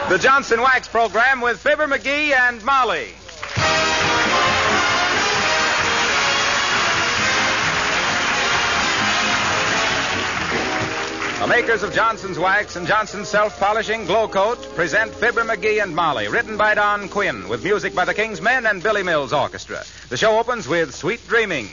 The Johnson Wax Program with Fibber McGee and Molly. The makers of Johnson's Wax and Johnson's Self-Polishing Glow Coat present Fibber McGee and Molly, written by Don Quinn, with music by the King's Men and Billy Mills Orchestra. The show opens with Sweet Dreaming.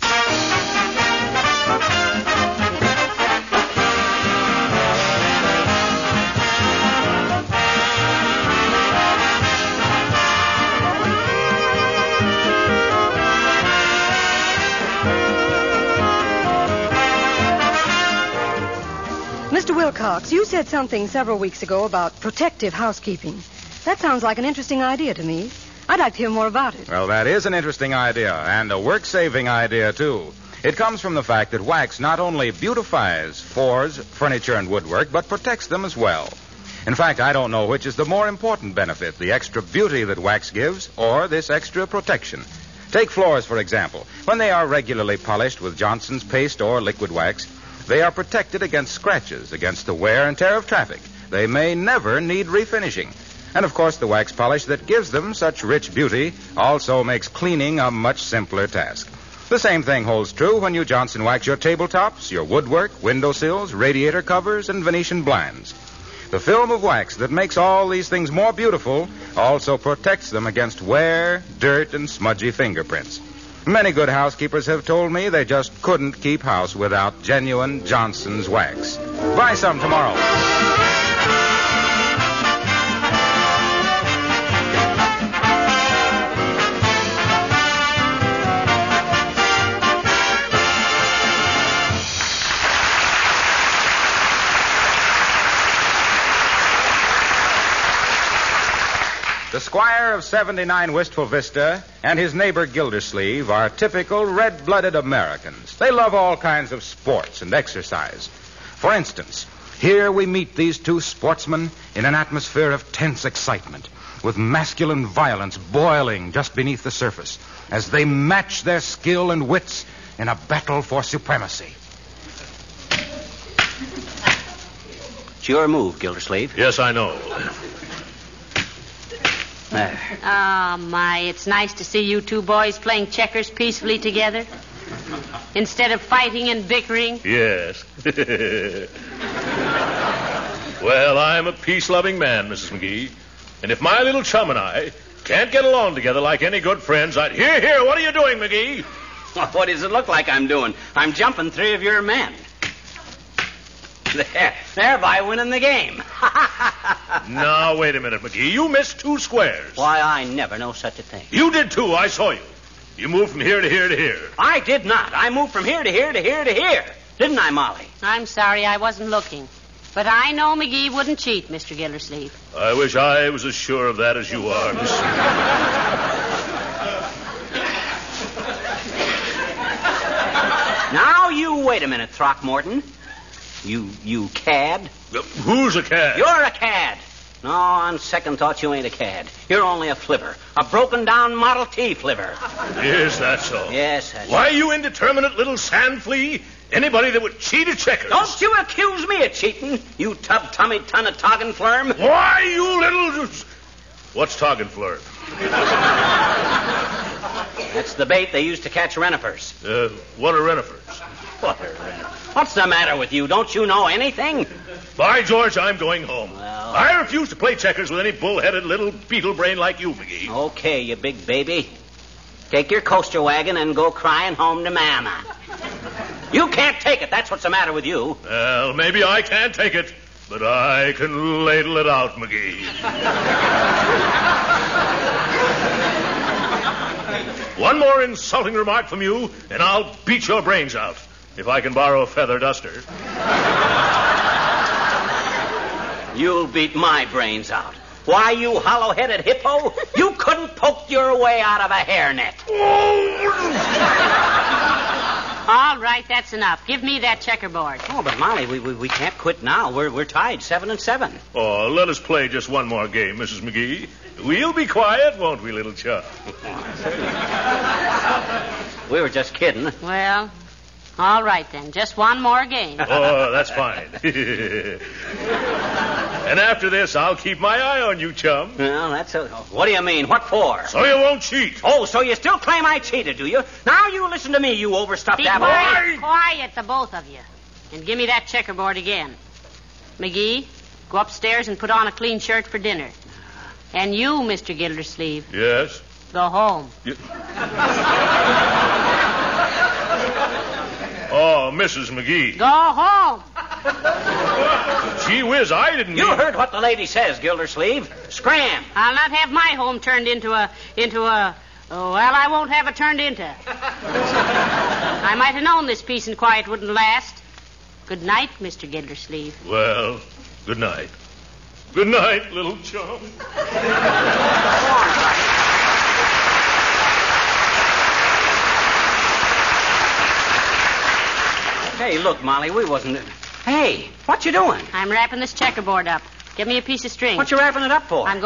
Mr. Wilcox, you said something several weeks ago about protective housekeeping. That sounds like an interesting idea to me. I'd like to hear more about it. Well, that is an interesting idea, and a work-saving idea, too. It comes from the fact that wax not only beautifies floors, furniture, and woodwork, but protects them as well. In fact, I don't know which is the more important benefit, the extra beauty that wax gives, or this extra protection. Take floors, for example. When they are regularly polished with Johnson's paste or liquid wax, they are protected against scratches, against the wear and tear of traffic. They may never need refinishing. And, of course, the wax polish that gives them such rich beauty also makes cleaning a much simpler task. The same thing holds true when you Johnson wax your tabletops, your woodwork, windowsills, radiator covers, and Venetian blinds. The film of wax that makes all these things more beautiful also protects them against wear, dirt, and smudgy fingerprints. Many good housekeepers have told me they just couldn't keep house without genuine Johnson's Wax. Buy some tomorrow. The squire of 79 Wistful Vista and his neighbor Gildersleeve are typical red-blooded Americans. They love all kinds of sports and exercise. For instance, here we meet these two sportsmen in an atmosphere of tense excitement, with masculine violence boiling just beneath the surface, as they match their skill and wits in a battle for supremacy. It's your move, Gildersleeve. Yes, I know. There. Oh, my, it's nice to see you two boys playing checkers peacefully together instead of fighting and bickering. Yes. Well, I'm a peace-loving man, Mrs. McGee. And if my little chum and I can't get along together like any good friends, I'd... Here, what are you doing, McGee? What does it look like I'm doing? I'm jumping 3 of your men. Thereby winning the game. Now, wait a minute, McGee. You missed 2 squares. Why, I never know such a thing. You did, too. I saw you. You moved from here to here to here. I did not. I moved from here to here to here to here. Didn't I, Molly? I'm sorry I wasn't looking. But I know McGee wouldn't cheat, Mr. Gildersleeve. I wish I was as sure of that as you are, Miss. Now, you wait a minute, Throckmorton. You cad? Who's a cad? You're a cad. No, on second thought, you ain't a cad. You're only a flivver. A broken-down Model T flivver. Is that so? Yes, that's Why, you indeterminate little sand flea? Anybody that would cheat at checkers. Don't you accuse me of cheating, you tub-tummied ton of toggin flurm. Why, you little... What's toggin flurm? That's the bait they use to catch renifers. What are renifers? What are renifers? What's the matter with you? Don't you know anything? By George, I'm going home. Well... I refuse to play checkers with any bull-headed little beetle brain like you, McGee. Okay, you big baby. Take your coaster wagon and go crying home to Mama. You can't take it. That's what's the matter with you. Well, maybe I can't take it, but I can ladle it out, McGee. One more insulting remark from you, and I'll beat your brains out. If I can borrow a feather duster. You'll beat my brains out. Why, you hollow-headed hippo, you couldn't poke your way out of a hairnet. All right, that's enough. Give me that checkerboard. Oh, but Molly, we can't quit now. We're tied 7-7. Oh, let us play just one more game, Mrs. McGee. We'll be quiet, won't we, little chum? We were just kidding. Well, all right then. Just one more game. Oh, that's fine. And after this, I'll keep my eye on you, chum. Well, what do you mean? What for? So you won't cheat. Oh, so you still claim I cheated, do you? Now you listen to me, you overstuffed Be apple. quiet, the both of you. And give me that checkerboard again. McGee, go upstairs and put on a clean shirt for dinner. And you, Mr. Gildersleeve, Yes? go home. Oh, Mrs. McGee. Go home. Gee whiz, I didn't You mean... heard what the lady says, Gildersleeve. Scram. I'll not have my home turned into a... Oh, well, I won't have it turned into. I might have known this peace and quiet wouldn't last. Good night, Mr. Gildersleeve. Well, good night. Good night, little chum. Hey, look, Molly, we wasn't... Hey, what you doing? I'm wrapping this checkerboard up. Give me a piece of string. What you wrapping it up for? I'm